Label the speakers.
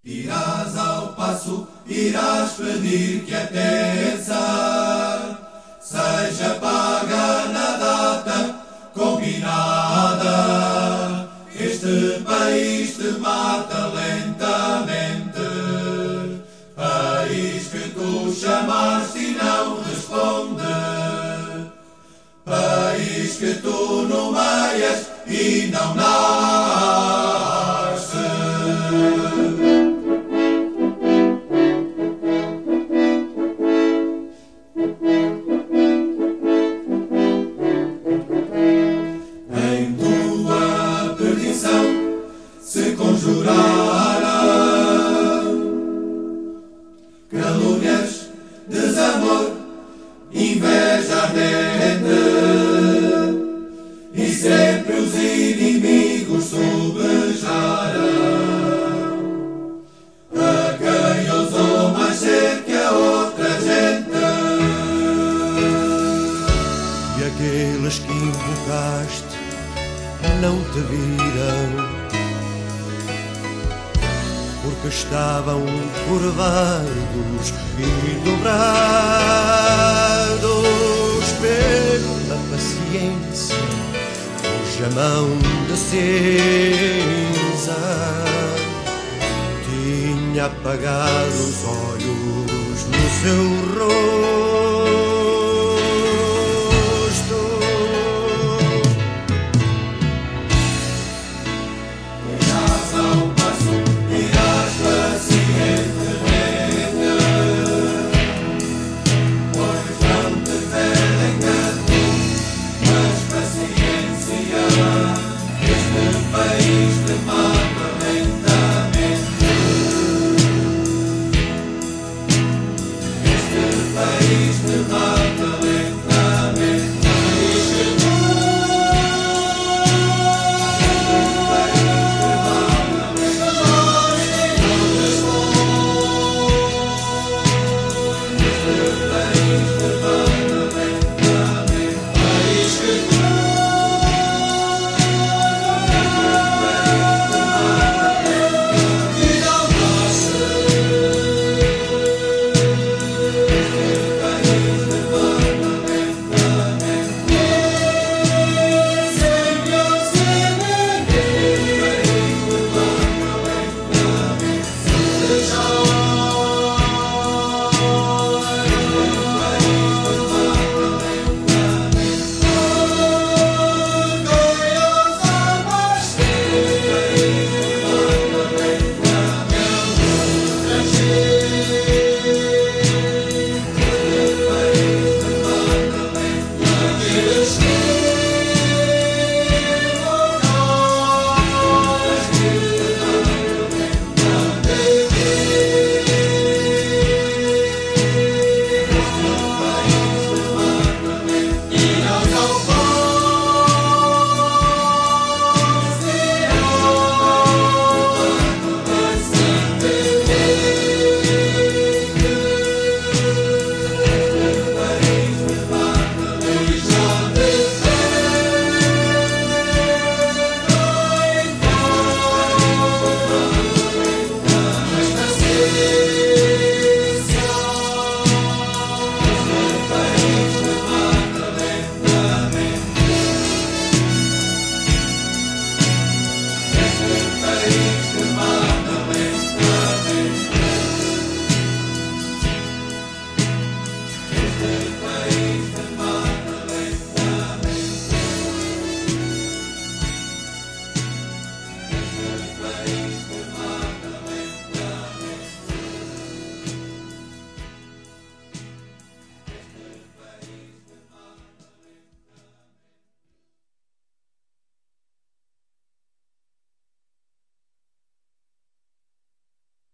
Speaker 1: Irás ao passo, irás pedir que a terça seja paga na data combinada. Este país te mata lentamente, país que tu chamaste e não responde, país que tu nomeias e não nasce. Em tua perdição se conjurara calúnias, desamor, inveja ardente, e sempre os inimigos sobejarão a quem ousou mais ser que a outra gente.
Speaker 2: E aqueles que invocaste não te viram, porque estavam curvados e dobrados pela paciência, cuja mão de cinza tinha apagado os olhos no seu rosto.